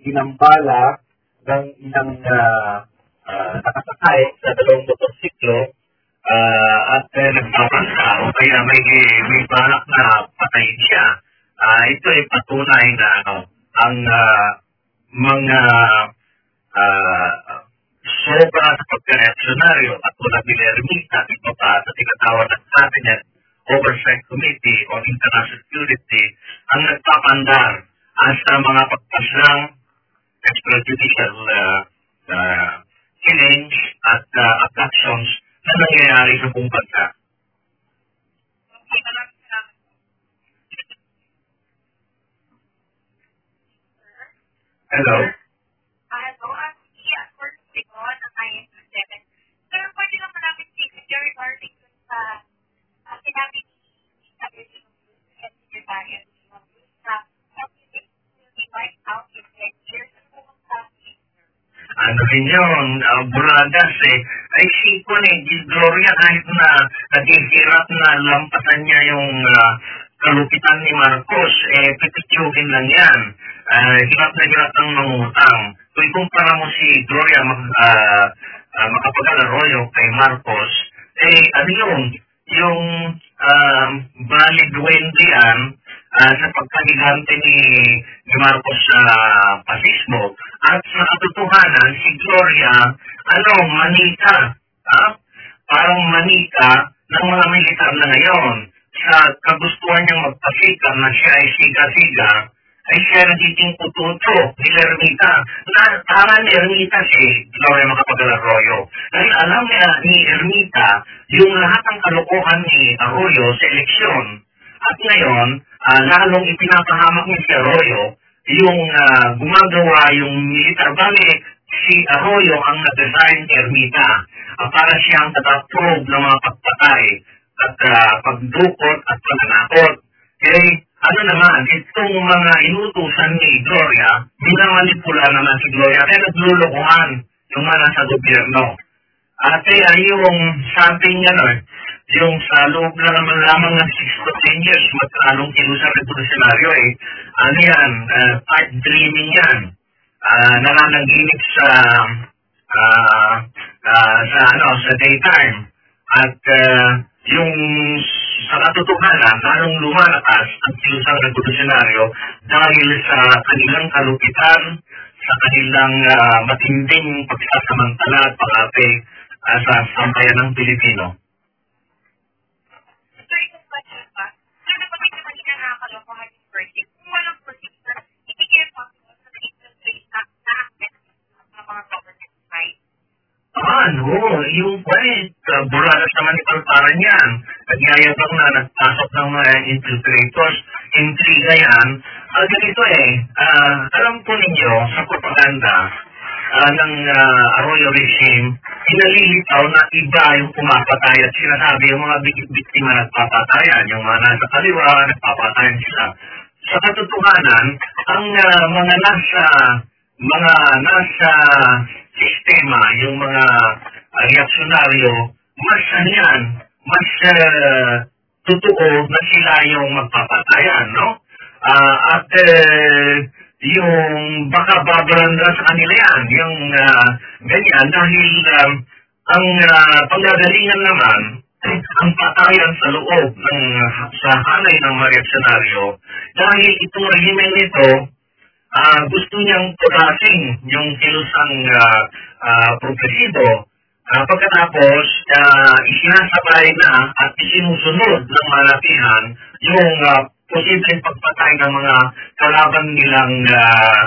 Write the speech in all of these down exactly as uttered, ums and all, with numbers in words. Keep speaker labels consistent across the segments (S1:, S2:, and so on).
S1: ginambala ng ilang uh, uh, nakasakay sa dalawang motorsiklo uh, at uh, nagpapasa o kaya may, may balak na patayin siya. Uh, ito ay patunay na ano, ang uh, mga uh, sobra sa pagka-reaksyonaryo at wala bilermita ito pa sa tinatawag ng Cabinet Oversight Committee on International Security ang nagpapandar sa mga pagpaslang extrajudicial uh, uh, killings at uh, abductions na nangyayari sa buong bansa. Hello?
S2: Hello, I'm Tia. First thing on, ang I N two seven. Sir, pwede lang malapit si Sir regarding sa sinabi ni W C and Secretary of na right out in ten years.
S1: Ano rin yun, uh, Buradas eh. Ay, sipon eh, di Gloria kahit na naghihirap na lampasan niya yung uh, kalupitan ni Marcos, eh, pipitsukin lang yan. Uh, hirap na hirap ng mangutang. Kung ikumpara mo si Gloria mag, uh, uh, Macapagal-Arroyo kay Marcos, eh, ano yun, yung uh, valid Wendy yan, uh, sa pagkahigante ni, ni Marcos sa uh, pasismo. At sa katotohanan, si Gloria, ano, manika, ha? Parang manika ng mga militar na ngayon. Sa kagustuhan niyang magpasikat na siya ay siga-siga, ay siya nagiging pututo ni Ermita. Na tama ni Ermita si Gloria Macapagal-Arroyo. Dahil alam niya ni Ermita yung lahat ng kalokohan ni Arroyo sa eleksyon. At ngayon, uh, lalong ipinapahamak ni si Arroyo yung uh, gumagawa yung militar. Bakit si Arroyo ang nag-design ni Ermita uh, para siyang tataprobe ng mga pagpatay at uh, pagdukot at pagnanakot. Kaya ano naman, itong mga inutusan ni Gloria, minamanipula naman si Gloria kaya naglulukuhan yung mga nasa gobyerno. At kaya yung something ano, yung sa loob na naman lamang ng six to ten years, magkalong kilusang revolutionaryo eh. Ano yan, uh, pipe dreaming yan. Uh, nananaginip sa, uh, uh, sa, ano, sa daytime. At uh, yung sa katotohanan, lalong lumalakas ang kilusang revolutionaryo dahil sa kanilang kalupitan, sa kanilang uh, matinding pagsasamantala at pag-ape uh, sa sambayan ng Pilipino.
S2: Sir, ito pa siya ba? Sir, napagay naman ina nakakalokohan yung birthday. Kung walang procedure, hindi kaya possible sa industry na na-accept ng mga government side.
S1: Ano, yung point, uh, buradas naman ni Palparan yan. Nagyayabang na nagpasok ng mga uh, infiltrators, intriga yan. Uh, ganito eh, uh, alam po ninyo sa propaganda uh, ng uh, Arroyo regime, inalilitaw na iba yung pumapatay at sinasabi yung mga biktima nagpapatayan, yung mga nasa kaliwa, nagpapatayan sila. Sa katotohanan, ang uh, mga nasa mga nasa sistema, yung mga uh, reaksyonaryo, mas ano yan, mas uh, totoo na sila yung magpapatayan, no? Uh, at uh, yung baka babaranda sa kanila yan, yung uh, ganyan, dahil um, ang uh, panggagalingan naman, ang patayan sa loob ng sa hanay ng mga reaksyonaryo, dahil itong rehimen nito, Uh, gusto niyang tulasin yung kilusang uh, uh, progresibo. Uh, pagkatapos, uh, isinasabay na at isinusunod ng malapihan yung uh, posibleng pagpatay ng mga kalaban nilang uh,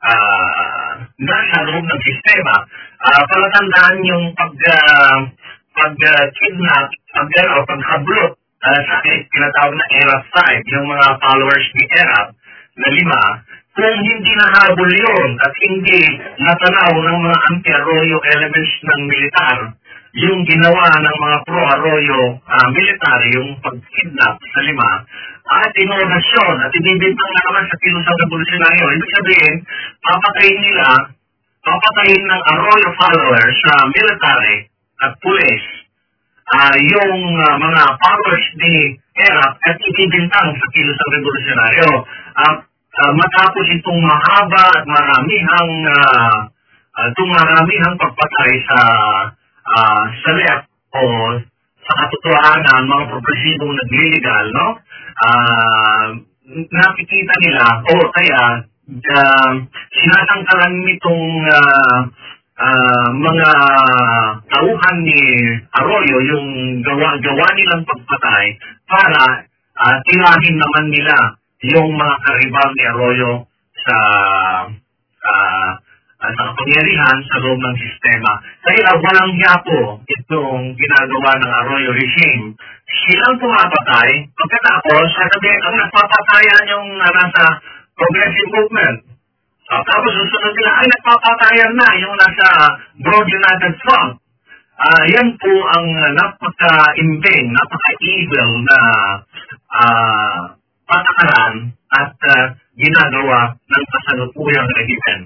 S1: uh, nasa loob ng sistema. Uh, palatandaan yung pag, uh, pag-kidnap, uh, pag, uh, paghablot uh, sa tinatawag na Erap five, yung mga followers ni Erap na lima. Kung hindi nahabol yun at hindi natanaw ng mga anti-Arroyo elements ng militar, yung ginawa ng mga pro-Arroyo uh, militar, yung pag-kidnap sa lima, at inorasyon at ibibintang na naman sa kilusang revolutionaryo, ibig sabihin, papatayin nila, papatayin ng Arroyo followers sa uh, military at police, uh, yung uh, mga followers ni Erap at ibibintang sa kilusang revolutionaryo. Uh, uh, matapos itong mahaba at maramihang uh, uh, itong maramihang pagpatay sa uh, sa left o sa katotohanan mga progresibong nagliligal, no? Uh, nakikita nila o kaya uh, sinasangkalan nitong uh, uh, mga tauhan ni Arroyo yung gawa, gawa nilang pagpatay para uh, tirahin naman nila yung mga karibal ni Arroyo sa uh, uh, sa kapangyarihan sa loob ng sistema. Kaya walang yapo itong ginagawa ng Arroyo regime. Silang pumapatay, pagkatapos sasabihin ang nagpapatayan yung uh, nasa progressive movement. Uh, tapos susunod nila, ay nagpapatayan na yung nasa Broad United Front. Uh, yan po ang napaka-imbing, napaka-evil na uh, patakaran at uh, ginagawa ng kasalukuyang rehimen.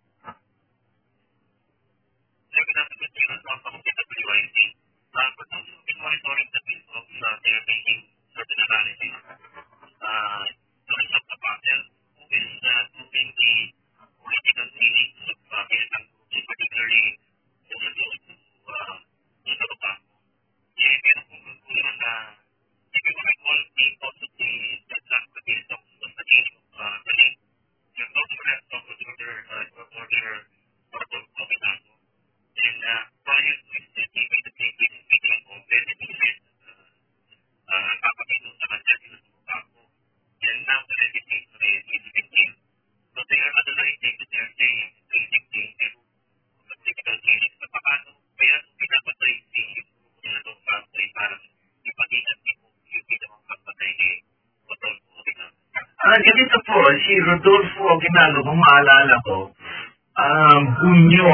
S1: Monitoring the piece of uh, they're making certain analysis. Uh, there is a panel who is uh, proving the political feelings of uh, militant groups, particularly in the to uh, in the Bapak. Yeah, pero kung conclusion na if you want to call the possibly the track the case of the beginning of uh, the late, you're not going to have to order uh, order order of it out. And uh, prior to it, the even the meeting of the defense uh, kapatid sa kanya sila sa Bapak. And now the legislature is victim. So they are analyzing that they are saying basically pero political feelings na paano kaya pinapatay si nila ng family para ipagitan mo yung pinapatay ni Rodolfo Aguinaldo. Ah, ganito po, si Rodolfo Aguinaldo, kung maalala ko, um, Hunyo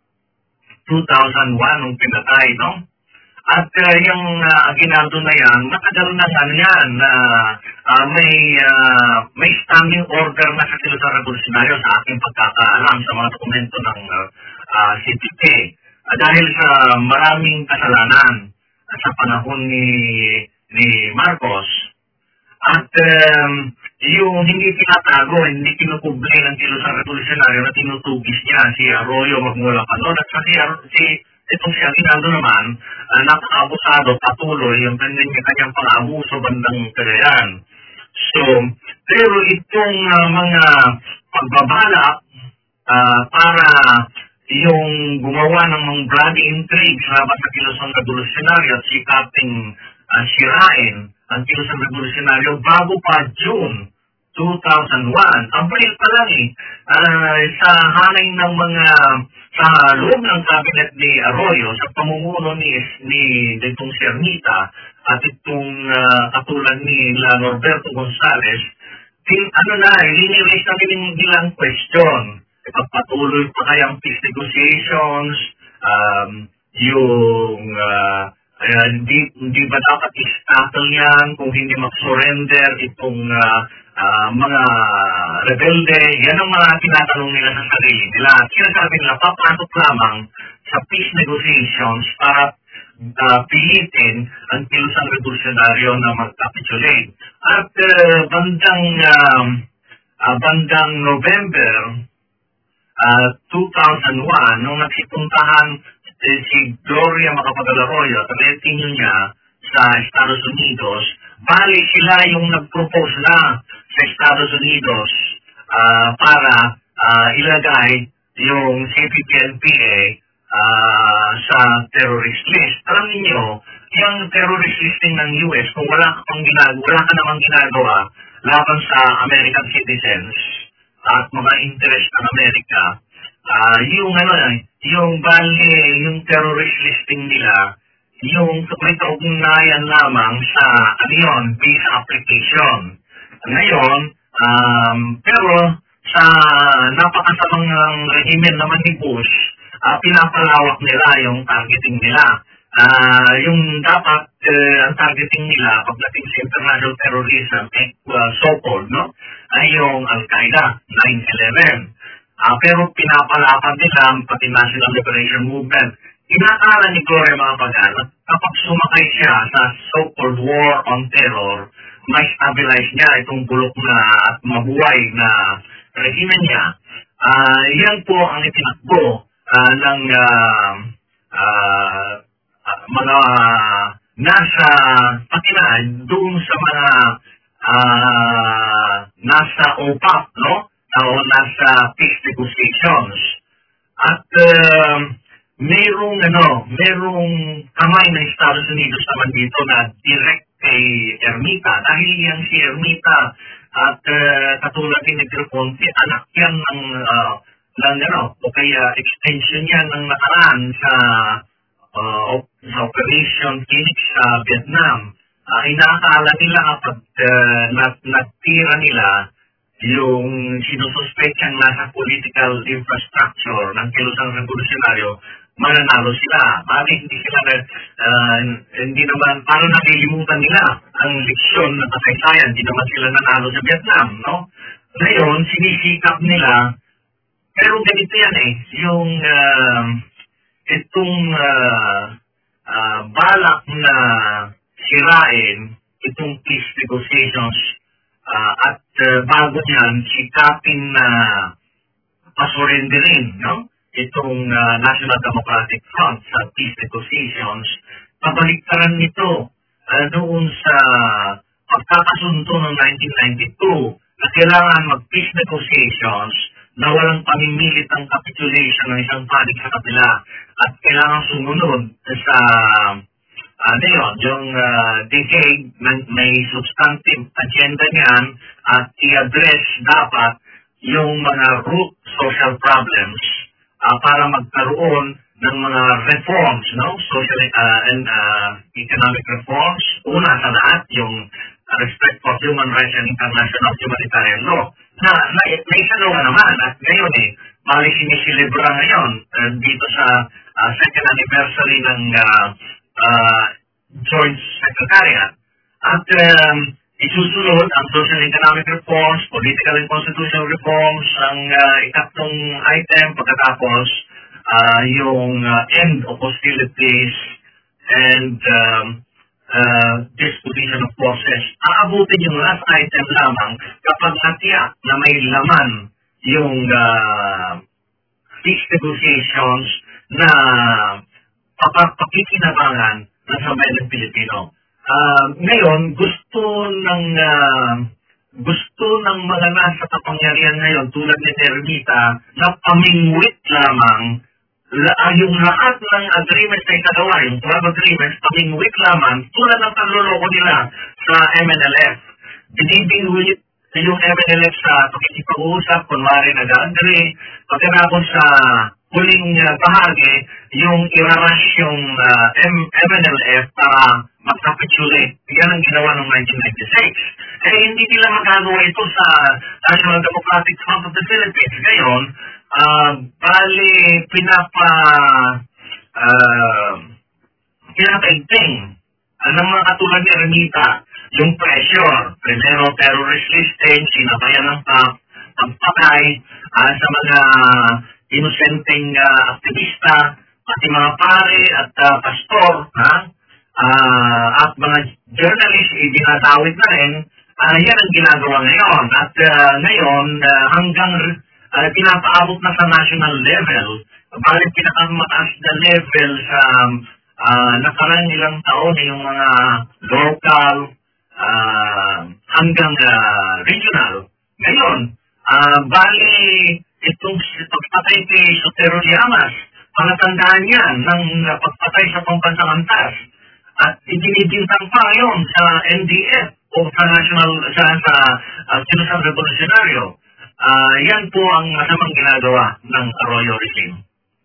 S1: two thousand one nung pinatay, no? At uh, yung uh, Aguinaldo na yan, matagal na ano yan, na uh, uh, may uh, may standing order na sa Kilusang Revolusyonaryo sa aking pagkakaalam sa mga dokumento ng uh, uh, C P K. Uh, dahil sa maraming kasalanan uh, sa panahon ni ni Marcos. At um, yung hindi tinatago, hindi kinukublay ng Kilusang Revolusyonaryo na tinutugis niya si Arroyo magmula pa noon. At sa si, si itong si Aguinaldo naman, uh, napaka-abusado, patuloy yung kanyang, kanyang pang-abuso bandang Cagayan. So, pero itong uh, mga pagbabalak uh, para yung gumawa ng mga bloody intrigues laban sa Kilusang Revolusyonaryo at sikaping uh, sirain ang Kilusang Revolusyonaryo bago pa June two thousand one. Ang bait pa lang eh, uh, sa hanay ng mga sa loob ng cabinet ni Arroyo, sa pamumuno ni, ni itong Cernita at itong uh, katulad ni La Norberto Gonzales, tin, ano na, liniraise na nilang question. Pagpatuloy pa kayang peace negotiations, um, yung uh, uh, hindi, hindi ba dapat i-tackle yan kung hindi mag-surrender itong uh, uh, mga rebelde. Yan ang mga tinatanong nila sa sarili nila. Sinasabi nila, papasok lamang sa peace negotiations para uh, pilitin ang Kilusang Revolusyonaryo na mag-capitulate. At uh, bandang, uh, uh, bandang November uh, two thousand one, nung nagsipuntahan uh, si Gloria Macapagal-Arroyo at retinue niya sa Estados Unidos, bali sila yung nag-propose na sa Estados Unidos uh, para uh, ilagay yung C P P N P A uh, sa terrorist list. Alam niyo, yung terrorist listing ng U S, kung wala ka pang ginagawa, wala ka namang ginagawa laban sa American citizens at mga interest ng Amerika, uh, yung ano, yung bali, yung terrorist listing nila, yung may kaugnayan lamang sa ano yun, visa application. Ngayon, um, pero sa napakasamang rehimen naman ni Bush, uh, pinapalawak nila yung targeting nila. Uh, yung dapat uh, ang targeting nila pagdating sa international terrorism, eh, uh, so-called, no? Ay yung Al-Qaeda, nine eleven. Uh, pero pinapalakad nila pati National Liberation Movement. Inakala ni Gloria Macapagal, kapag sumakay siya sa so-called war on terror, ma-stabilize niya itong bulok na at mabuhay na regime niya. Uh, yan po ang itinakbo uh, ng uh, uh, uh, mga nasa pakinaan doon sa mga uh, nasa O P A C, no? O nasa peace negotiations. At uh, merong ano, merong kamay ng Estados Unidos naman dito na direct kay Ermita. Dahil yan si Ermita at uh, katulad ni Negro Ponte, anak yan ng, uh, ng ano, o kaya extension yan ng nakaraan sa, uh, sa Operation Phoenix sa Vietnam. Uh, inaakala nila kapag uh, nat natira nila yung sinususpetsang nasa political infrastructure ng kilusang revolusyonaryo, mananalo sila. Bakit hindi sila, uh, hindi naman, parang nakilimutan nila ang leksyon ng kasaysayan, hindi naman sila nanalo sa Vietnam, no? Ngayon, sinisikap nila, pero ganito yan eh, yung, uh, itong uh, uh, balak na sirain, itong peace negotiations, uh, at uh, bago yan, sikapin na uh, pasurenderin, no? Itong uh, National Democratic Front sa peace negotiations, pabaliktaran nito uh, noon sa pagkakasundo noong nineteen ninety-two na kailangan mag-peace negotiations na walang pamimilit ang capitulation ng isang panig sa kabila at kailangan sumunod sa ano yun, yung uh, decade na may substantive agenda niyan at i-address dapat yung mga root social problems Uh, para magkaroon ng mga reforms, no? Social uh, and uh, economic reforms. Una sa lahat, yung uh, respect for human rights and international humanitarian law. Na, na, na isalawa naman, at ngayon eh, bali sinisilibra ngayon uh, dito sa uh, second anniversary ng uh, uh, Joint Secretariat. At um, isusunod ang social and economic reforms, political and constitutional reforms, ang uh, ikatlong item pagkatapos uh, yung uh, end of hostilities and um, uh, disposition of forces. Aabutin yung last item lamang kapag natiyak na may laman yung uh, peace negotiations na papakikinabangan ng sambayan ng Pilipino. Uh, ngayon, gusto ng uh, gusto ng mga nasa kapangyarihan ngayon tulad ni Ermita na pamingwit lamang la, uh, yung lahat ng agreements na itagawa, yung twelve agreements, pamingwit lamang tulad ng panloloko nila sa M N L F. Binibingwit yung M N L F sa pakikipag-uusap, kunwari nag-agree, pagkatapos sa huling uh, bahagi, yung i-rush yung uh, M N L F para mag-capitulate. Yan ang ginawa noong nineteen ninety-six. Eh, hindi nila magagawa ito sa National Democratic Front of the Philippines. Ngayon, uh, bali pinapa uh, pinapaigting uh, ng mga katulad ni Ermita yung pressure. Primero, terrorist listing, sinabayan ng uh, pagpatay uh, sa mga inosenteng uh, aktivista, pati mga pare at uh, pastor, ha? Uh, at mga journalists, ibinatawid na rin, uh, yan ang ginagawa ngayon. At uh, ngayon, uh, hanggang uh, pinapaabot na sa national level, balik pinakamataas na level sa uh, nakarang ilang taon yung mga local uh, hanggang uh, regional. Ngayon, uh, bali itong pagpatay kay Sotero Llamas, palatandaan yan ng pagpatay sa pambansang antas. At ibinibintang pa ngayon sa N D F o sa National, sa, sa uh, Kilusang Revolusyonaryo. Uh, yan po ang masamang ginagawa ng Arroyo regime.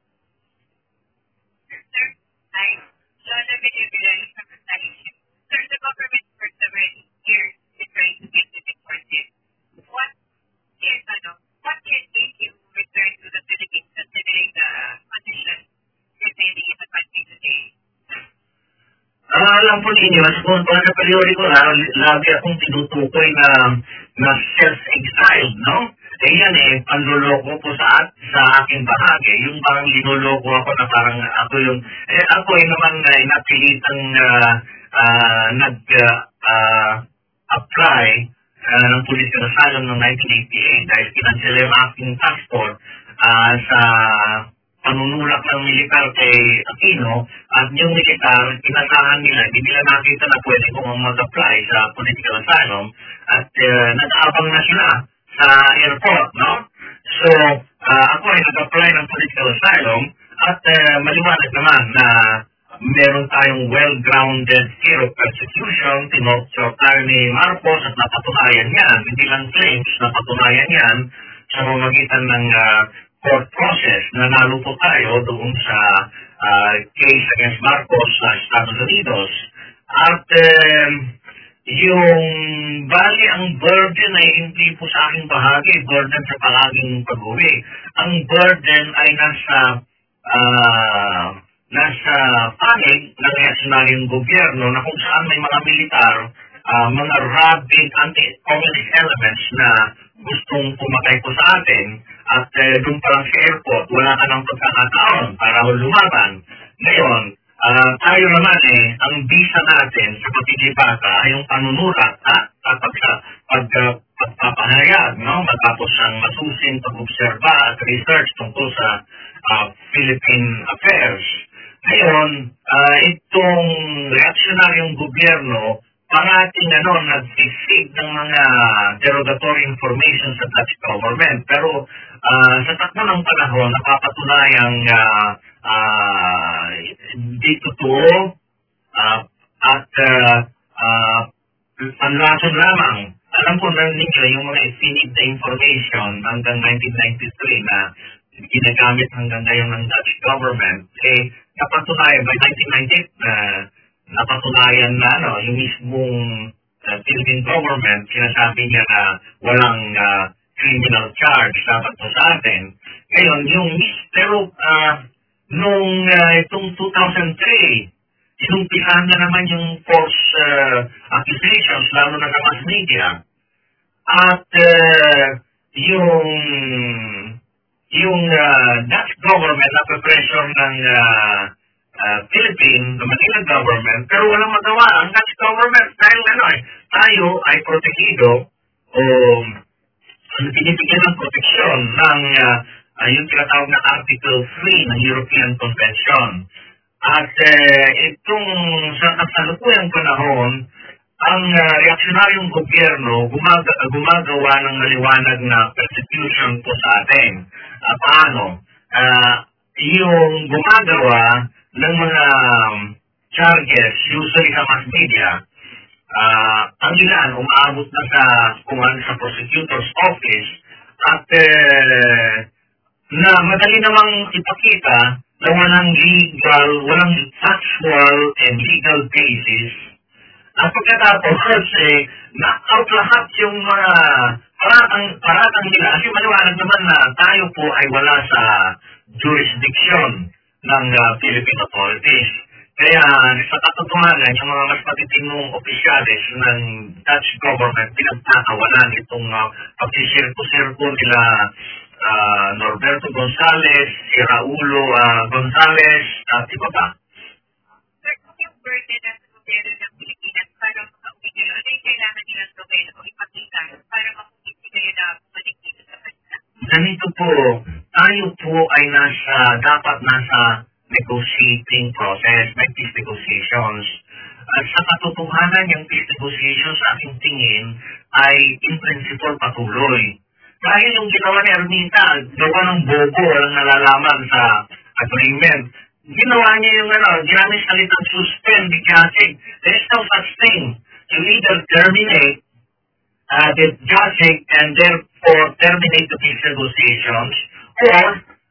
S2: Sir, I saw the video regarding representation. Sir, the government for several years is trying to get this deported. What is, ano, what can make you return to the Philippines considering the condition prevailing in the country today?
S1: Uh, alam po ninyo, kung para sa periodiko na, lagi akong tinutukoy na, na self-exiled, no? Eh yan eh, panluloko po sa, sa aking bahagi. Yung parang linuloko ako na parang ako yung, eh ako eh naman eh, napilitang uh, uh, nag, uh, uh, apply uh, ng political asylum noong nineteen eighty-eight dahil kinansela yung acting passport uh, sa panunulak ng militar kay Aquino at yung militar, inasahan nila, hindi nila nakita na pwede kong mag-apply sa political asylum at uh, nag-aabang na sila sa airport, no? So, uh, ako ay nag-apply ng political asylum at uh, maliwanag naman na meron tayong well-grounded fear of persecution, tinotso tayo ni Marcos at napatunayan yan, hindi lang claims, napatunayan yan sa pamamagitan ng uh, court process. Nanalo po tayo doon sa uh, case against Marcos sa Estados Unidos. At um, yung bali ang burden ay hindi po sa aking bahagi, burden sa palaging pag-uwi. Ang burden ay nasa uh, nasa panig ng reaksionaryong gobyerno na kung saan may mga militar, uh, mga rabid anti-communist elements na gustong pumatay po sa atin at uh, doon pa lang sa airport, wala ka ng pagkakataon para lumaban. Ngayon, uh, tayo naman eh, ang visa natin sa pagkikibata ay yung panunulat at at pag, pag, uh, pagpapahayag, no? Matapos ang masusing pag-obserba at research tungkol sa uh, Philippine affairs. Ngayon, uh, itong reaksionaryong gobyerno parating ano, nag-seek ng mga derogatory information sa Dutch government. Pero uh, sa takbo ng panahon, napapatunayang uh, uh, hindi totoo uh, at uh, uh, panlason lamang. Alam ko na ninyo yung mga isinid na information hanggang nineteen ninety-three na ginagamit hanggang ngayon ng Dutch government. Eh, napatunayan by nineteen ninety na uh, napatunayan na ano, yung mismong uh, Philippine government, sinasabi niya na walang uh, criminal charge dapat po sa atin. Ngayon, yung pero uh, nung uh, itong two thousand three, inumpisahan na naman yung false uh, accusations, lalo na sa mass media. At uh, yung yung uh, Dutch government na pressure ng uh, uh, Philippine, the Manila government, pero walang magawa. Ang Dutch government, dahil ano eh, tayo ay protegido o pinibigyan ng proteksyon ng uh, uh, yung tinatawag na Article three ng European Convention. At uh, itong sa kasalukuyang panahon, ang uh, reaksionaryong gobyerno gumag gumagawa ng maliwanag na persecution po sa atin. Uh, paano? Uh, yung gumagawa ng mga um, charges, usually sa mass media, uh, ang ilan umaabot na sa kung ano sa prosecutor's office at uh, na madali namang ipakita na walang legal, walang factual and legal basis. At pagkatapos, eh, knock-out lahat yung mga paratang, paratang nila. Kasi maliwanag naman na tayo po ay wala sa jurisdiction ng uh, Philippine authorities. Kaya sa katotohanan, yung mga mas matitinong opisyalis ng Dutch government pinagtatawanan itong uh, pagsisirko-sirko nila uh, Norberto Gonzales, si Raulo uh, Gonzales, at iba pa.
S2: Sir, kung yung burden ng gobyerno ng Pilipinas para makauwi kayo, ano yung kailangan nilang gawin o ipakita para makikita kayo na bumalik dito sa bansa?
S1: Ganito po, tayo po ay nasa, dapat nasa negotiating process, may peace negotiations. At sa katotohanan, yung peace negotiations sa aking tingin ay in principle patuloy. Dahil yung ginawa ni Ermita, gawa ng bobo, walang nalalaman sa agreement. Ginawa niya yung ano, ginamit salitang suspend the JASIG. There is no such thing. You either terminate uh, the JASIG and therefore terminate the peace negotiations, or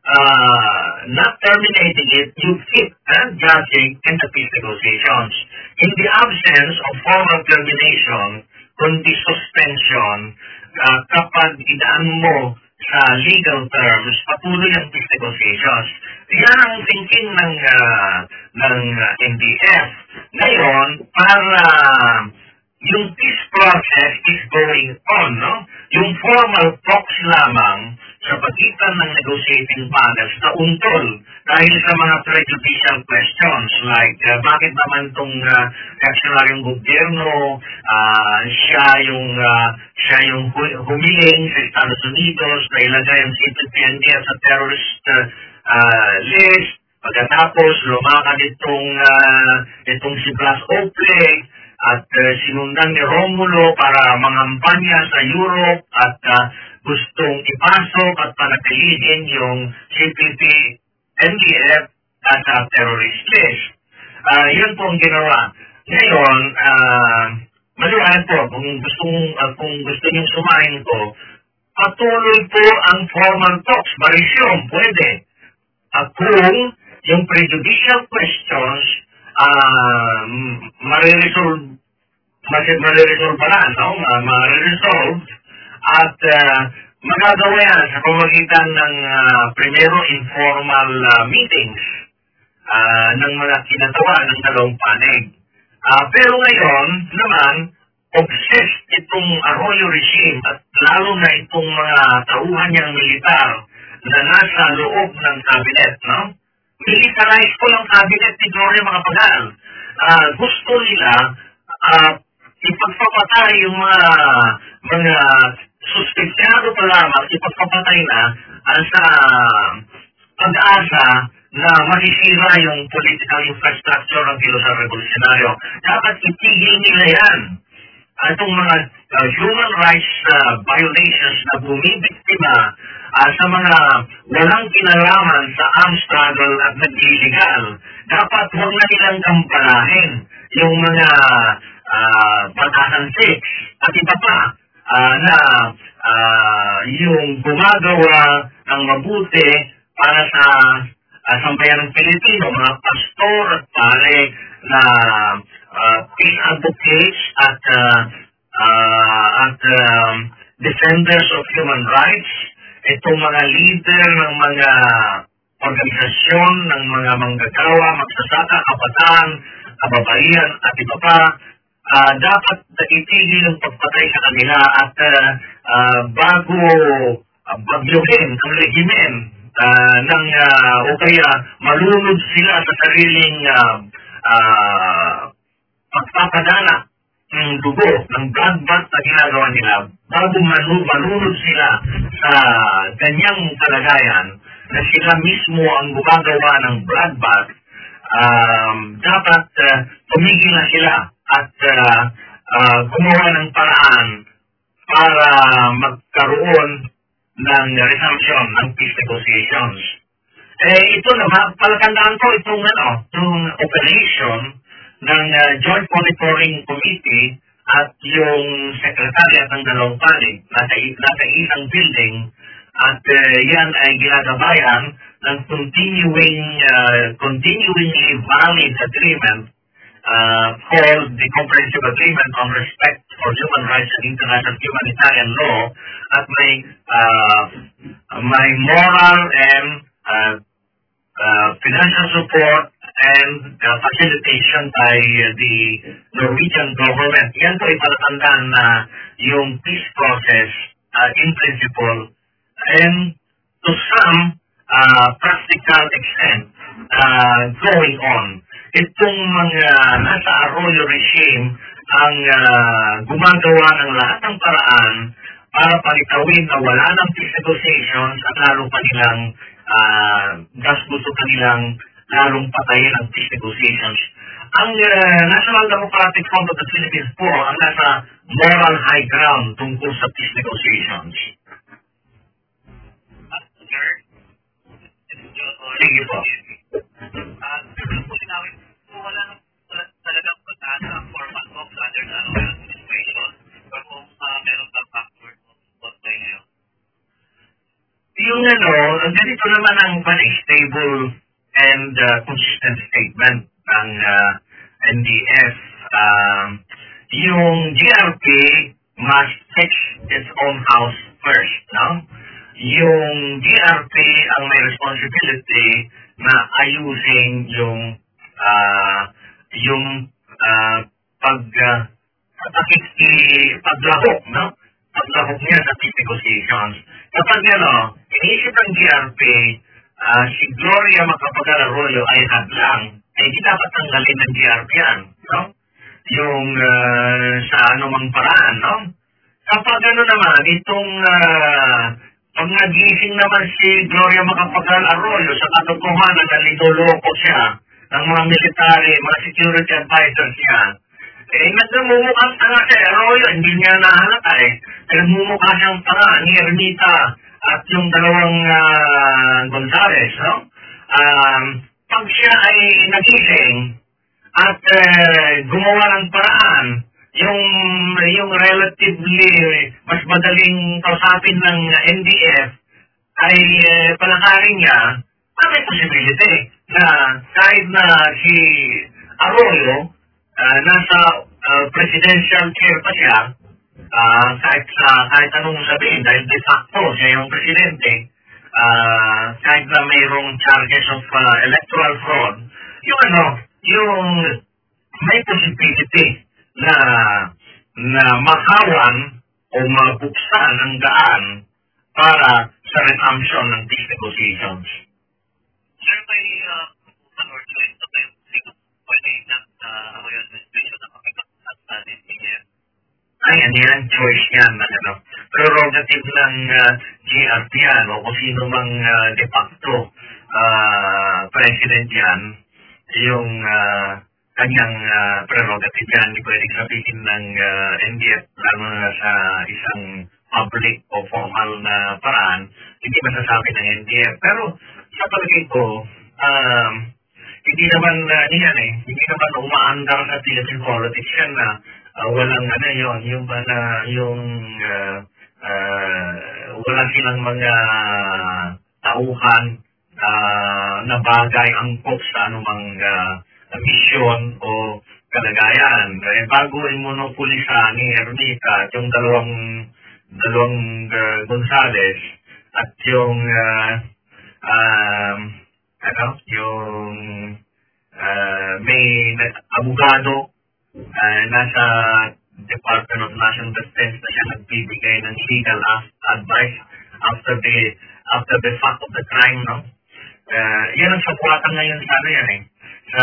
S1: uh, not terminating it, you fit uh, JASIG and the peace negotiations. In the absence of formal termination, kundi suspension, uh, kapag idaan mo sa legal terms, patuloy ang peace negotiations. Yan ang thinking ng, uh, ng uh, N D F. Ngayon, para yung peace process is going on, no? Yung formal talks lamang sa pagitan ng negotiating panels na untol dahil sa mga prejudicial questions like uh, bakit naman itong uh, reaksionaryong gobyerno uh, siya yung uh, siya yung humiling sa Estados Unidos na ilagay ang C P P N D sa terrorist uh, uh, list. Pagkatapos lumakad itong uh, itong si Blas Ople at uh, sinundan ni Romulo para mangampanya sa Europe at uh, gustong ipasok at panatilihin yung C P P N D F at uh, terrorist list. Uh, yun po ang ginawa. Ngayon, uh, maliwanag po, kung gusto, uh, kung gusto niyong sumahin ko, patuloy po ang formal talks. Marisyon, pwede. At kung yung prejudicial questions, uh, mariresolve, mariresolve na, no? Uh, mariresolve at uh, magagawa yan sa pamagitan ng uh, primero informal uh, meetings uh, ng mga kinatawa ng dalawang panig. Uh, pero ngayon naman, obsessed itong Arroyo regime at lalo na itong mga tauhan niyang militar na nasa loob ng cabinet, no? Militarize ko ng cabinet ni Gloria Macapagal. Uh, gusto nila uh, ipagpapatay yung mga mga suspetsado pa lamang, ipagpapatay na uh, sa pag-asa na masisira yung political infrastructure ng kilusang revolusyonaryo. Dapat itigil nila yan. Itong mga uh, human rights uh, violations na bumibiktima uh, sa mga walang kinalaman sa armed struggle at nag-illegal, dapat huwag na nilang kampalahin yung mga uh, Batasan six at iba pa uh, na uh, yung gumagawa ng mabuti para sa uh, sambayan ng Pilipino, mga pastor at pare na uh, peace advocates at uh, uh, at uh, defenders of human rights, itong mga leader ng mga organisasyon ng mga manggagawa, magsasaka, kabataan, kababaihan at iba pa, uh, dapat itigil ang pagpatay sa kanila at uh, uh, bago uh, bagyuhin ang regimen uh, ng uh, o kaya malunod sila sa sariling uh, uh, pagpapadala ng dugo, ng bloodbath na ginagawa nila, bago malunod sila sa ganyang kalagayan na sila mismo ang gumagawa ng bloodbath, um, dapat uh, tumigil na sila at uh, uh, gumawa ng paraan para magkaroon ng resumption ng peace negotiations. Eh, ito naman, palakandaan ko itong, ano, itong operation ng uh, Joint Monitoring Committee at yung Secretariat ng dalawang panig nasa, nasa isang building at uh, yan ay ginagabayan ng continuing, uh, continuingly valid agreement uh, called the Comprehensive Agreement on Respect for Human Rights and International Humanitarian Law at may, uh, may moral and uh, uh, financial support and uh, facilitation by uh, the Norwegian government. Yan po ipalatandaan na yung peace process uh, in principle and to some uh, practical extent uh, going on. Itong mga nasa Arroyo regime ang uh, gumagawa ng lahat ng paraan para palitawin na wala ng peace negotiations at lalo pa nilang uh, gas gusto kanilang lalong patayin ang peace negotiations. Ang uh, National Democratic Front of the Philippines po ang nasa moral high ground tungkol sa peace negotiations. Sige po.
S3: Uh, po sinawin po wala nang talagang pagkaan ng formal talks under the Royal Administration or kung uh, meron pa backward talks tayo ngayon.
S1: Yung ano, ganito naman ang very stable and uh, consistent statement ng uh, N D F. Um, yung G R P must fix its own house first, no? Yung G R P ang may responsibility na ayusin yung uh, yung uh, pag uh, paglahok, no? Paglahok niya sa peace negotiations. Kapag ano, iniisip ng G R P, uh, si Gloria Macapagal Arroyo ay hadlang, ay di dapat tanggalin ng G R P yan, no? Yung uh, sa anumang paraan, no? Kapag ano naman, itong uh, pag nagising naman si Gloria Macapagal Arroyo sa katotohanan na niloloko siya ng mga military, mga security advisors niya, eh, nagmumukha tanga si Arroyo, hindi niya nahalata eh. Nagmumukha siyang tanga ni Ermita at yung dalawang uh, Gonzales, no? Um, pag siya ay nagising at uh, gumawa ng paraan, yung yung relatively mas madaling kausapin ng N D F ay uh, palakarin niya, may possibility na kahit na si Arroyo uh, nasa uh, presidential chair pa siya, uh, kahit, uh, kahit anong sabihin, dahil de facto siya yung presidente, uh, kahit na mayroong charges of uh, electoral fraud, yung ano, yung may possibility na na makawan o mabuksan ang daan para sa resumption ng peace negotiations.
S3: Sir, may uh, or choice na kayo pwede ng uh, administration na makikapag sa N D F?
S1: Ayan, yan, choice yan. Ano, prerogative ng uh, G R P yan o kung sino mang uh, de facto uh, president yan, yung uh, kanyang uh, prerogative yan, hindi pwedeng sabihin ng uh, N D F lalo na sa isang public o formal na paraan, hindi masasabi ng N D F. Pero sa palagay ko, um, hindi naman uh, yan eh, hindi naman umaandar sa Philippine politics yan na uh, walang ano yun, yung na yung uh, uh, wala silang mga tauhan uh, na bagay angkop sa anumang uh, misyon o kalagayan. Eh, bago imonopulisa ni Ermita at yung dalawang dalawang uh, Gonzales at yung uh, um, ano, yung uh, may abogado uh, nasa Department of National Defense na siya nagbibigay ng legal advice after the after the fact of the crime, no? Uh, yan ang sabuatan ngayon sa ano yan eh, sa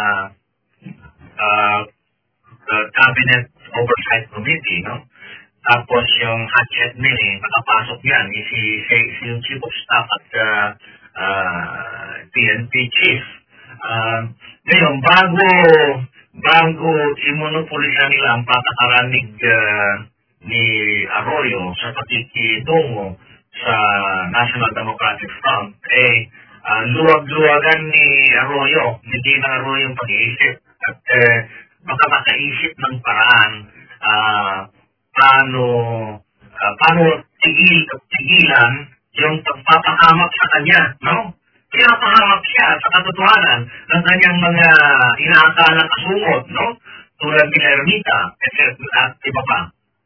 S1: uh, uh, Cabinet Oversight Committee, no? Tapos yung hatchet nila, eh, nakapasok yan, eh, si, si, si yung Chief of Staff at uh, uh, P N P Chief. Uh, ngayon, bago bago imonopulisa nila ang patakaranig uh, ni Arroyo sa pakikitungo sa National Democratic Front, eh, uh, luwag-luwagan ni Arroyo, hindi na Arroyo yung pag-iisip. At uh, baka makaisip ng paraan uh, paano uh, paano tigil, tigilan yung pagpapahamak sa kanya, no? Pinapahamak siya sa katotohanan ng kanyang mga inaakalang kasungot, no? Tulad ni Ermita, et cetera at iba pa.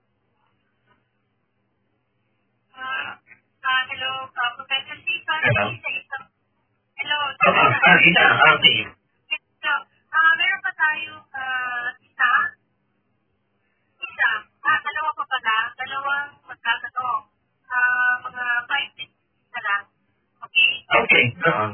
S2: Uh, uh, hello, uh, Professor Stephen.
S1: Hello.
S2: Hello.
S1: Ah, ah, isa, okay.
S2: So, uh, meron pa tayo uh, isa. Isa. Ah, dalawa pa pala. Dalawang magkakataong. Uh, mga five minutes na lang. Okay?
S1: Okay, oo.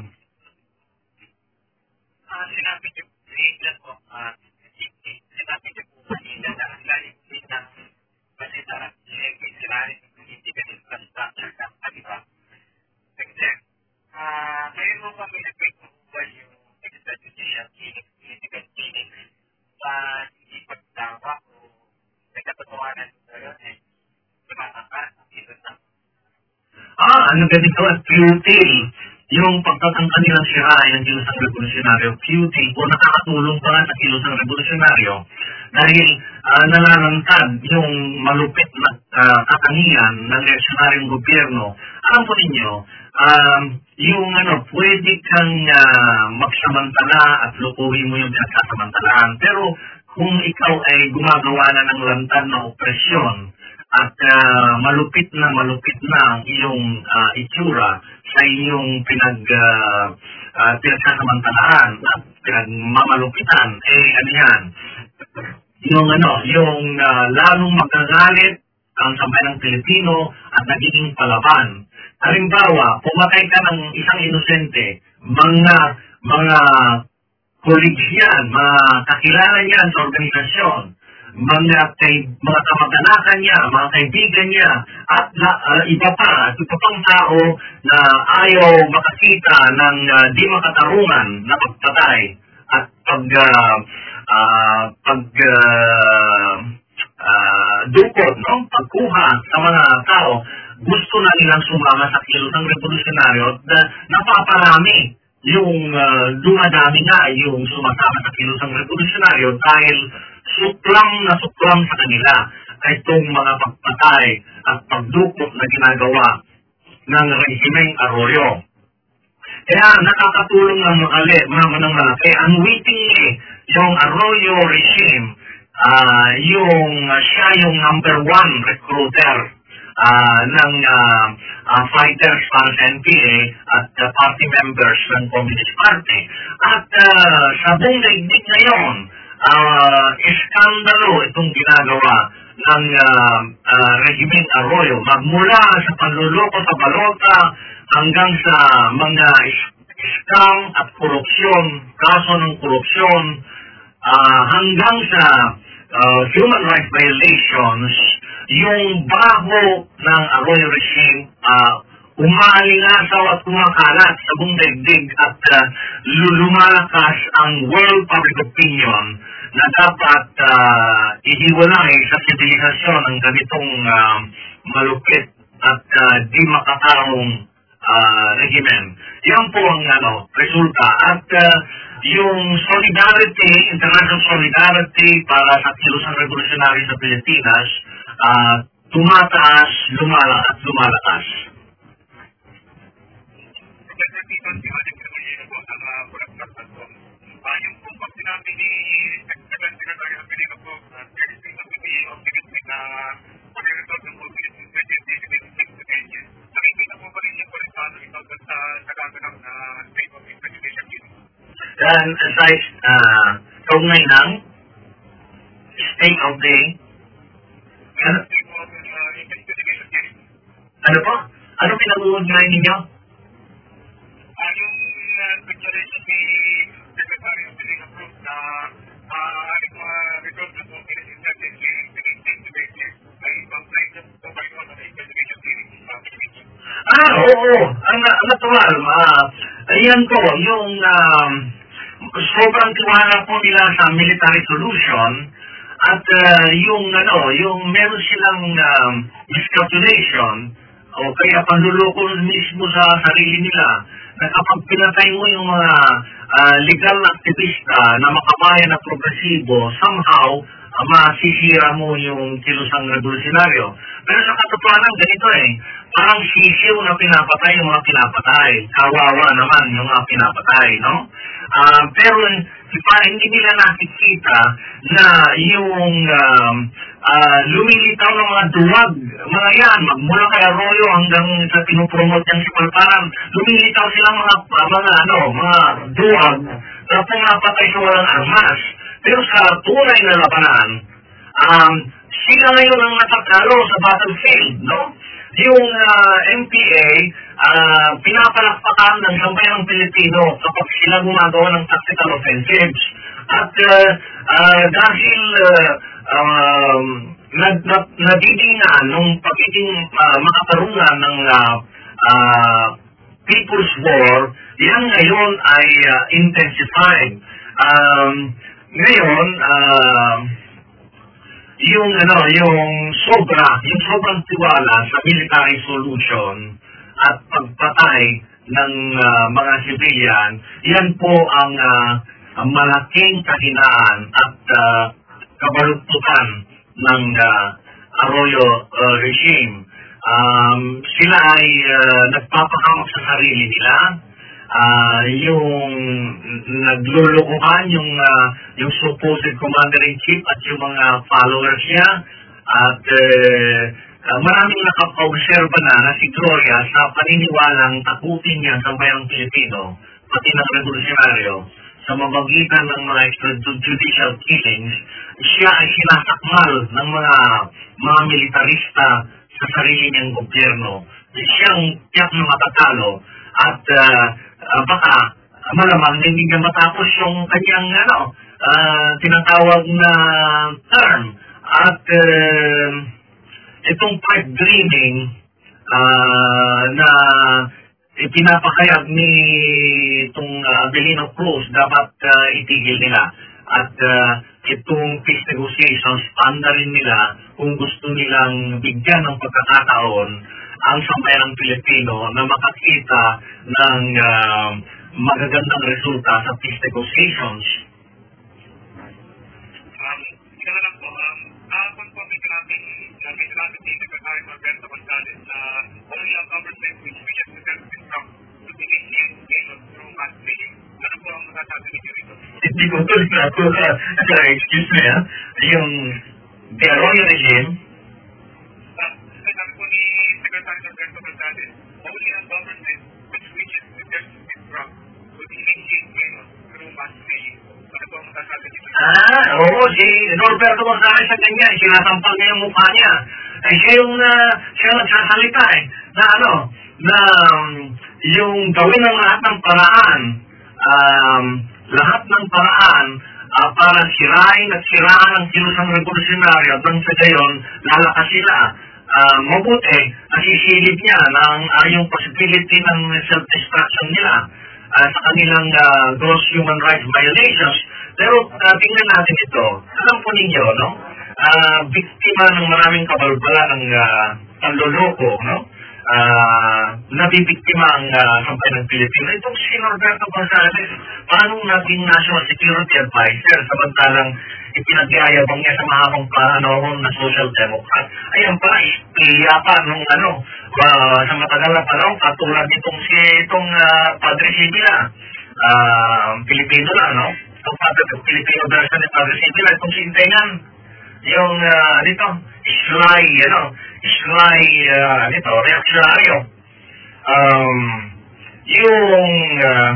S3: Uh, sinabi niyo, England po, uh, sinabi niyo po kanina na ang lalim ng balita at sinabi hindi ka infrastructure ng kaliba. Kasi, uh, ngayon mo kami nag-break mo ba yung extrajudicial clinic, political clinic, sa hindi pagtawa o nagkatotohanan sa yun eh, sumakangkas ang ilan ng
S1: Ah, ano ganito at futile. Yung pagtatangka nilang sirain ng kilusang revolusyonaryo, futile o nakakatulong pa nga sa kilusang revolusyonaryo dahil uh, nalalantad yung malupit na uh, katangian ng reaksyonaryong gobyerno. Alam po ninyo, um, yung ano, pwede kang uh, magsamantala at lukuhin mo yung pinagsasamantalaan. Pero kung ikaw ay gumagawa na ng lantad na opresyon, at uh, malupit na malupit na ang iyong uh, itsura sa iyong pinag uh, uh, pinagsasamantalaan at pinagmamalupitan, eh ano yan, yung ano, yung uh, lalong magagalit ang sambayanang Pilipino at nagiging palaban. Halimbawa, pumatay ka ng isang inosente, mga mga colleagues yan, mga kakilala niyan sa organisasyon, mga kay, mga kamag-anakan niya, mga kaibigan niya, at na, uh, iba pa, at iba pang tao na ayaw makakita ng uh, di makatarungan na pagpatay at pag uh, uh, pag uh, uh, dukot, no? Pagkuha sa mga tao, gusto na nilang sumama sa kilosang revolusyonaryo na napaparami yung uh, dumadami nga yung sumasama sa kilosang revolusyonaryo dahil suklam na suklam sa kanila ay itong mga pagpatay at pagdukot na ginagawa ng rehimeng Arroyo. Kaya nakakatulong ng makali, mga ng malaki. Unwittingly, yung Arroyo regime, uh, yung uh, siya yung number one recruiter uh, ng uh, uh, fighters para sa N P A at uh, party members ng Communist Party. At uh, sa buong daigdig ngayon, uh, iskandalo itong ginagawa ng uh, uh, regimeng Arroyo. Magmula sa panluloko sa balota hanggang sa mga scam at korupsyon, kaso ng korupsyon, uh, hanggang sa uh, human rights violations, yung bago ng Arroyo regime uh, umaalingasaw at kumakalat sa buong daigdig at uh, lumalakas ang world public opinion na dapat uh, ihiwalay sa sibilisasyon ng ganitong uh, malupit at uh, di makatarong uh, regimen. Yan po ang ano, resulta. At uh, yung solidarity, international solidarity para sa kilusang revolutionary sa Pilipinas, uh, tumataas, lumala at lumalakas.
S3: Yung kung pag sinabi ni Secretary Secretary ng Pilipino po, there is going to be optimistic na pag-result ng Philippines in twenty twenty-six. Nakikita po ba rin yung paano ito sa nagaganap na state of investigation hearing?
S1: Yan, aside, uh, kaugnay ng state of the ano?
S3: State of uh, investigation hearing.
S1: Ano po? Ano pinag-uugnayan ninyo?
S3: Uh, yung uh, declaration ni Secretary of Pilipino Group na uh, aling mga results ng Philippines in twenty twenty-six ay pang-place of provide on the investigation hearing sa Philippines.
S1: Ah, oo, oo. Ang, ang natural, uh, ayan po, yung um, sobrang tiwala po nila sa military solution at uh, yung ano, yung meron silang um, miscalculation o kaya panluloko mismo sa sarili nila na kapag pinatay mo yung mga uh, legal na aktivista na makabayan at progresibo, somehow uh, masisira mo yung kilusang revolusyonaryo. Pero sa katotohanan, ganito eh, parang sisiw na pinapatay yung mga pinapatay. Kawawa naman yung mga pinapatay, no? Uh, pero parang hindi nila nakikita na yung um, uh, lumilitaw ng mga duwag, mga yan, magmula kay Arroyo hanggang sa pinupromote niyang si Palparan, lumilitaw silang mga, uh, mga, ano, mga duwag na pumapatay sa walang armas. Pero sa tunay na labanan, um, sila ngayon ang natatalo sa battlefield, no? Yung uh, M P A, uh, pinapalakpakan ng sambayang Pilipino kapag sila gumagawa ng tactical offensives. At uh, uh, dahil uh, um, nagdidingan nung pagiging uh, makatarungan ng uh, uh, People's War, yan ngayon ay uh, intensified. Um, ngayon, uh, yung ano, yung sobra, yung sobrang tiwala sa military solution at pagpatay ng uh, mga civilian, yan po ang uh, malaking kahinaan at uh, kabaluktukan ng uh, Arroyo uh, regime. Um, sila ay uh, nagpapahamak sa sarili nila. Uh, yung naglulukuhan yung uh, yung supposed commander-in-chief at yung mga followers niya at uh, uh, maraming nakapa-observa na na si Gloria sa paniniwalang takutin niya sa bayang Pilipino pati ng revolusyonaryo sa mamagitan ng mga extrajudicial killings, siya ay sinasakmal ng mga mga militarista sa sarili niyang gobyerno. Siyang tiyak na matatalo at uh, uh, baka malamang hindi niya matapos yung kanyang ano, uh, tinatawag na term. At uh, itong pipe dreaming uh, na ipinapakayag ni itong uh, Avelino Cruz dapat uh, itigil nila. At uh, itong peace negotiations, panda rin nila kung gusto nilang bigyan ng pagkakataon ang sambayanang Pilipino na makakita ng uh, magagandang resulta sa peace negotiations.
S3: Um, ito na lang po, um, kahapon po may sinabing, uh, may sinabing ni Secretary Norberto Gonzales na only a government which wishes to help this Trump to begin his game through mass meeting. Ano po ang masasabi niyo rito?
S1: Hindi ko ito rin ako, uh, excuse me, ha? Yung the Arroyo regime,
S3: Uh, sabi po ni Secretary Norberto Gonzales, only a government which wishes to help this Trump to begin his game through mass meeting. Ano po ang masasabi niyo?
S1: ah, oo, si Norberto Gonzales sa kanya, sinasampal niya yung mukha niya. Eh, siya yung, uh, siya nagsasalita eh, na ano, na um, yung gawin ng lahat ng paraan, um, lahat ng paraan uh, para sirain at siraan ang kilusang revolusyonaryo at nang sa gayon, lalakas sila. Uh, mabuti, nasisilip niya ng uh, yung possibility ng self-destruction nila uh, sa kanilang uh, gross human rights violations. Pero uh, tingnan natin ito. Alam po ninyo, no? Uh, biktima ng maraming kabalbala ng uh, panloloko, no? Uh, nabibiktima ang uh, sampay ng Pilipino. Itong si Norberto Gonzales, paano naging National Security Advisor samantalang ipinagyayabang niya sa mahabang panahon na Social Democrat. Ayan pa, ispiya pa nung ano, uh, sa matagal na panahon, katulad itong si itong uh, Padre Sibila, uh, Pilipino lang, no? Itong Padre Pilipino version ni Padre Sibila, itong sintengan, yung, uh, dito, Sly, ano, Sly, uh, dito, reaksyonaryo. Um, yung, uh,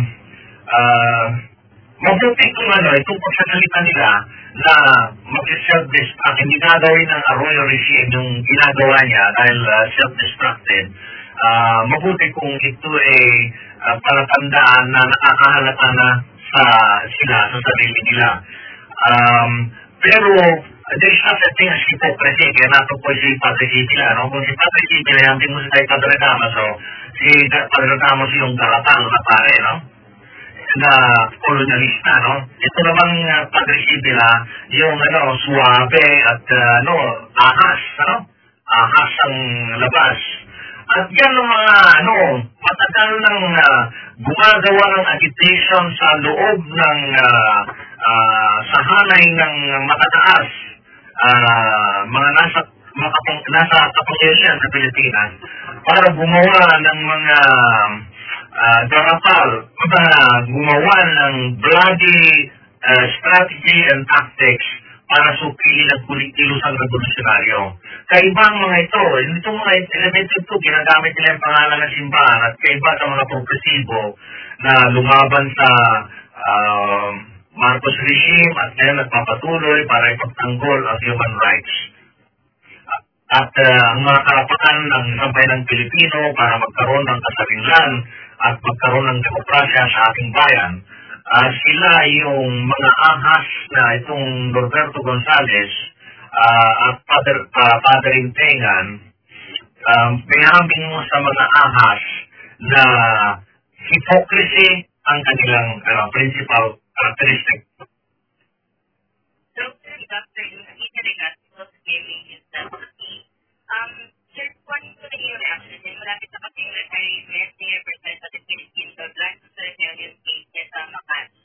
S1: uh, mabuti kung ano, itong pagsasalita nila na mag-self-destruct, hindi gagawin ng Arroyo regime yung ginagawa niya dahil uh, self-destructed. Uh, mabuti kung ito ay uh, palatandaan na nakakahalata na sa sila, sa sarili nila. Um, pero, there's not a thing as hypocrisy, kaya nato po si Padre Sibila, no? Kung si Padre Sibila, yung mo si Padre Damaso, si Padre Damaso yung karatang na pare, no? Na kolonyalista, no? Ito namang uh, Padre Sibila, yung ano, suwabe at uh, ano, ahas, ano? Ahas ang labas. At yan ang mga, ano, matagal ng uh, gumagawa ng agitation sa loob ng uh, uh, sa hanay ng matataas, uh, mga nasa, mga nasa kapangyarihan sa Pilipinas para gumawa ng mga uh, darapal, para gumawa ng bloody uh, strategy and tactics para supilin ang kilusang revolusyonaryo. Kaibang mga ito, itong mga elemento ito, ginagamit nila yung pangalan ng simbahan at kaiba sa mga progresibo na lumaban sa uh, Marcos regime at ngayon nagpapatuloy para ipagtanggol ang human rights. At uh, ang mga karapatan ng sambayanang Pilipino para magkaroon ng kasarinlan at magkaroon ng demokrasya sa ating bayan. Uh, sila yung mga ahas na itong Norberto Gonzales uh, at Father, uh, Father Intengan, um, pinahambing mo sa mga ahas na hypocrisy ang kanilang uh, principal characteristic.
S2: So, Doctor nakita rin natin ito sa gaming is that um, sir, according to the A R action, yung malapit na kasi yung retirement ni Representative Philippines, so plan to serve million cases sa Makati.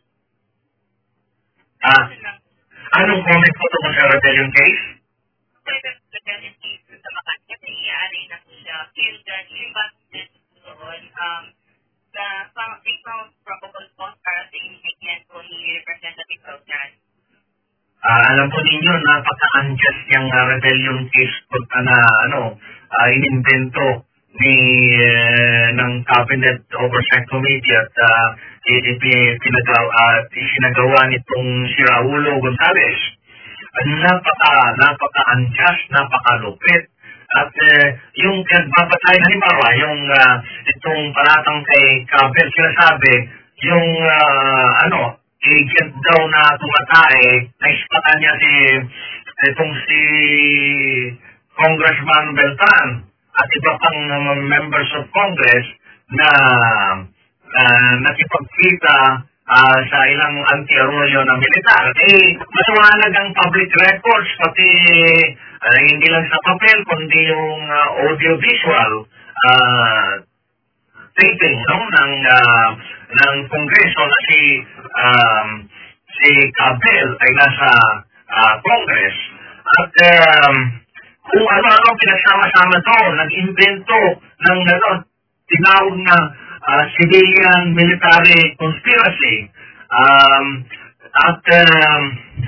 S1: Ah, anong comment po tungkol sa rebellion case?
S2: So, the rebellion case sa Makati kasi iaari na siya feel that yung basis doon, um, the found, they found probable cause para sa impeachment ko ni Representative Rojan.
S1: Uh, alam po ninyo, napaka-unjust yung uh, rebellion case punta na ano, uh, inimbento ni uh, ng Cabinet Oversight Committee at uh, pinagawa, uh, isinagawa nitong si Raulo Gonzales. Napaka, napaka-unjust, napaka-lupit. At uh, yung pinagpapatay, halimbawa, yung uh, itong palatang kay Cabel, sinasabi, yung uh, ano, agent daw na tumatay, naispatan niya si itong si Congressman Beltran at iba pang uh, members of Congress na uh, nakipagkita uh, sa ilang anti-arroyo na militar. Eh, masuwanag ang public records, pati uh, hindi lang sa papel, kundi yung uh, audio-visual uh, taping no, ng, uh, ng Kongreso na si um, si Cabel ay nasa uh, Congress. At um, kung ano-ano pinagsama-sama to, nag-invento ng ano, tinawag na uh, civilian military conspiracy. Um, at um,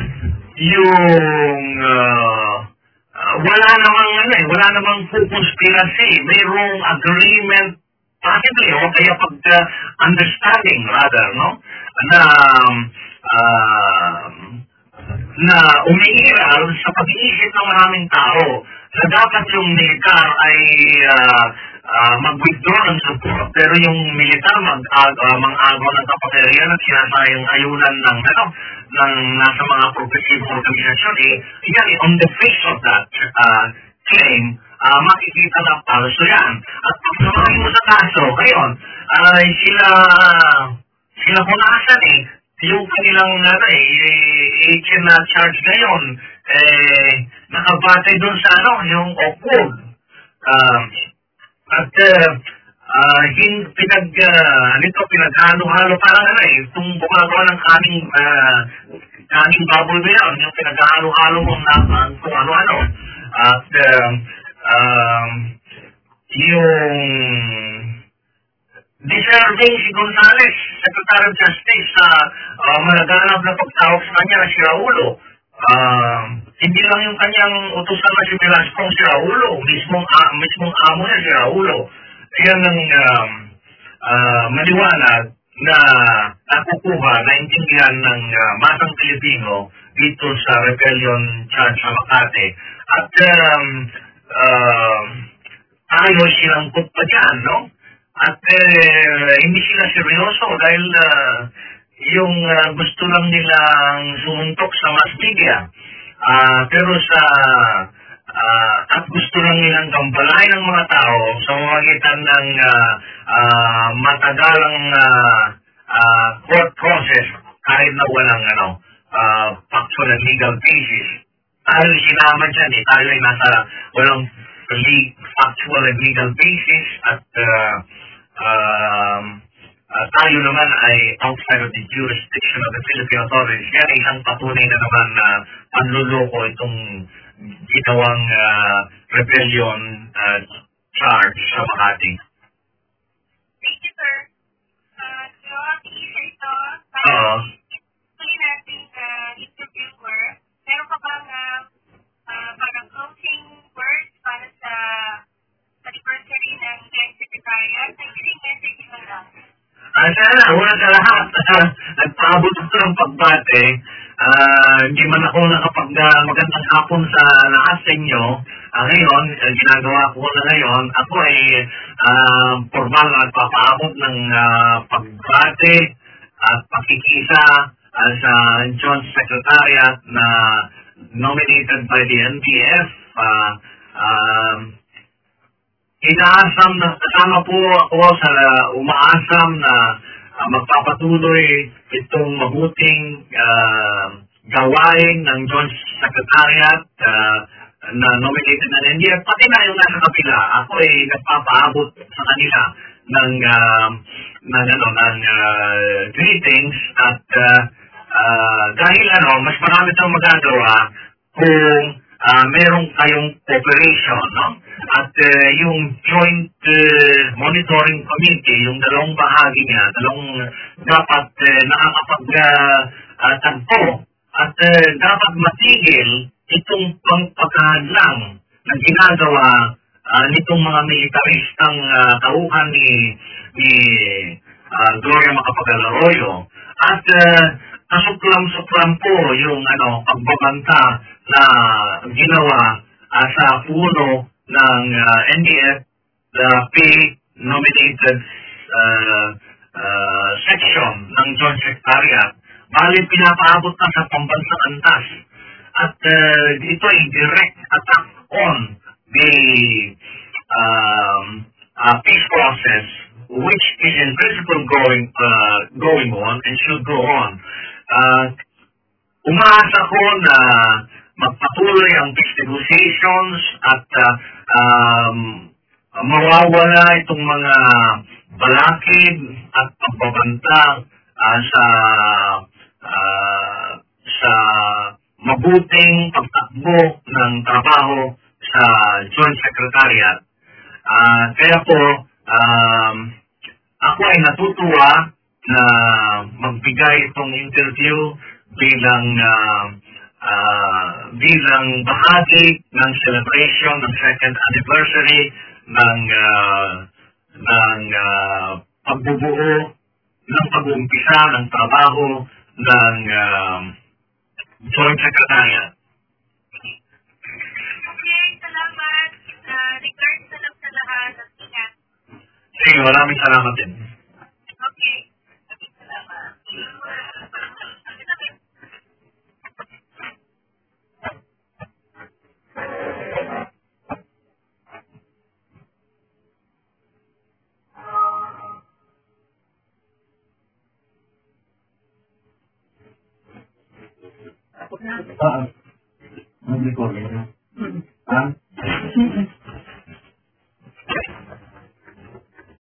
S1: yung uh, uh, wala namang ano eh, wala namang conspiracy. Mayroong agreement, possibly, o kaya pag uh, understanding rather, no? Na uh, na umiiral sa pag-iisip ng maraming tao na dapat yung militar ay uh, uh, mag-withdraw ng support, pero yung militar mag-ag uh, mang-agaw ng kapaterian at sinasayang ayunan ng ano, ng nasa mga progressive organisasyon, eh, yan, on the face of that uh, claim, uh, makikita na palso yan. At pag samahin mo sa kaso, ngayon, uh, sila, sila punasan eh, yung kanilang ano, eh, agent na charge ngayon, eh, nakabatay doon sa ano, yung Oakwood. Uh, at uh, uh, yung pinag, uh, nito, pinaghalo-halo, parang ano eh, kung gumagawa ng kaning, uh, kaning baboy ba yun, yung pinaghalo-halo mo na uh, kung ano-ano. At uh, um, yung deserving si Gonzales, Secretary of Justice, sa uh, malaganap na pagtawag sa kanya na si Raulo. Uh, hindi lang yung kanyang utusan na si Velasco si Raulo, mismong, uh, mismong amo niya si Raulo. Yan ang uh, uh, maliwanag na nakukuha, naintindihan ng uh, masang Pilipino dito sa rebellion charge sa Makati. At um, uh, tayo silang pa dyan, no? At eh, hindi sila seryoso dahil uh, yung uh, gusto lang nilang sumuntok sa mass media. Uh, pero sa uh, at gusto lang nilang gambalain ng mga tao sa pamamagitan ng uh, uh, matagalang uh, uh, court process kahit na walang ano, uh, factual and legal basis. Tayo sinaman dyan eh, tayo ay nasa walang factual and legal basis at uh, Um, uh, tayo naman ay outside of the jurisdiction of the Philippine authorities. Yan isang patunay na naman na uh, panluloko itong ginawang uh, rebellion uh, charge sa Makati.
S2: Thank you, sir. Uh, so, i-share ito.
S1: Oo.
S2: Tuloy natin uh, interviewer. Meron ka bang uh, uh, parang closing words para sa anniversary ng Joint Secretariat? Nagsiling message mo lang.
S1: Ah, sana, una sa lahat, nagpaabot ito ng pagbate. Uh, hindi man ako nakapag uh, magandang hapon sa lahat sa inyo. Uh, ngayon, uh, ginagawa ko na ngayon, ako ay uh, formal na nagpapaabot ng uh, pagbate at pakikisa uh, sa Joint Secretariat na nominated by the N D F. Uh, um, Inaasam na kasama po ako sa uh, umaasam na uh, magpapatuloy itong mabuting uh, gawain ng Joint Secretariat uh, na nominated ng N D F. Pati na yung nasa kapila, ako ay nagpapaabot sa kanila ng uh, ng ano ng uh, greetings at uh, uh, dahil ano mas marami tayong magagawa kung uh, meron kayong cooperation, no? At uh, yung Joint uh, Monitoring Committee, yung dalawang bahagi niya, dalawang dapat uh, nakakapag-tagpo uh, uh, at uh, dapat matigil itong pangpagkahadlang na ginagawa uh, nitong mga militaristang uh, tauhan ni, ni uh, Gloria Macapagal Arroyo. At uh, nasuklam-suklam po yung ano, pagbabanta na ginawa uh, sa puno ng uh, N D F, the P-nominated uh, uh, section ng Joint Secretariat. Bali, pinapaabot na sa pambansang antas. At uh, ito ay direct attack on the um, uh, peace process, which is in principle going uh, going on and should go on. Uh, umaasa ko na magpatuloy ang peace negotiations at uh, um, mawawala itong mga balakid at pagbabanta uh, sa uh, sa mabuting pagtakbo ng trabaho sa Joint Secretariat. Uh, kaya po, um, ako ay natutuwa na magbigay itong interview bilang uh, uh, bilang bahagi ng celebration ng second anniversary ng uh, ng uh, pagbubuo ng pag-uumpisa ng trabaho ng uh, Joint Secretariat.
S2: Okay, salamat. Uh, regards na lang sa lahat. At ingat.
S1: Sige, maraming salamat din.
S2: Okay. Maraming salamat.
S1: Ah, nag-record.